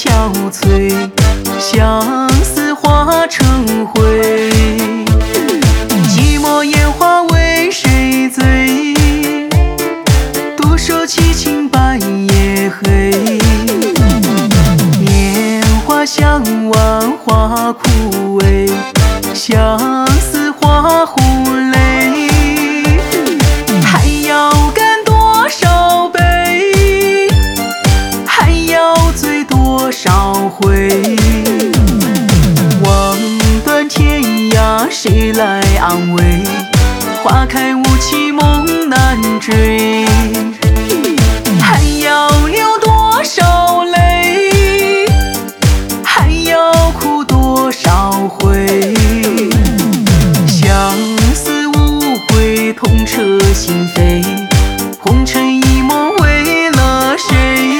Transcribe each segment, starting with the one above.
憔悴，相思化成灰。寂寞烟花为谁醉？独守凄清半夜黑。年华向晚，花枯萎，相思化红泪。还要干多少杯？还要醉多少回？望断天涯，谁来安慰？花开无期，梦难追。还要流多少泪？还要哭多少回？相思无悔，痛彻心扉。红尘一梦，为了谁？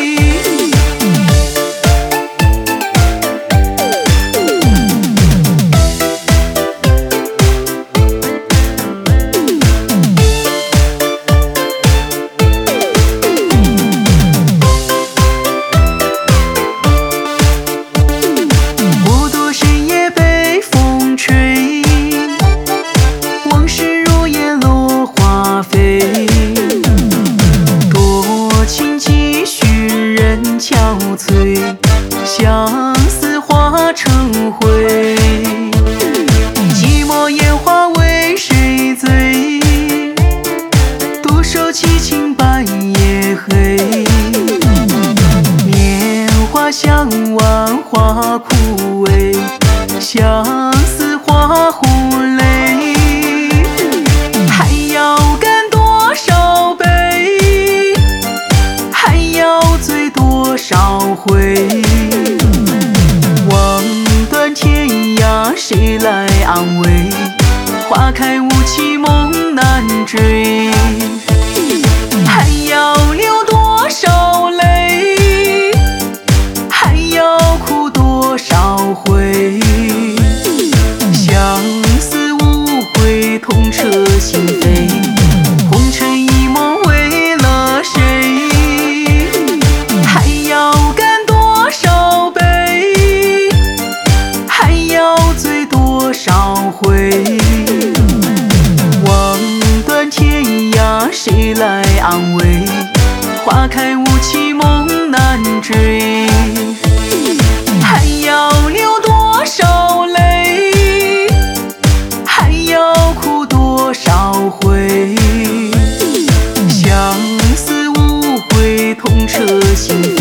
憔悴，相思化成灰。寂寞烟花为谁醉？独守凄清半夜黑。年华向晚，花枯萎，相思化红泪。还要干多少杯？还要醉多少回？望断天涯，谁来安慰？花开无期，梦难追。还要流多少泪？还要哭多少回？相思无悔，痛彻心扉。红尘一梦，为了谁？还要干多少杯？还要醉多少回？望断天涯，谁来安慰？花开无期，梦难追。还要流多少泪？还要哭多少回？相思无悔，痛彻心扉。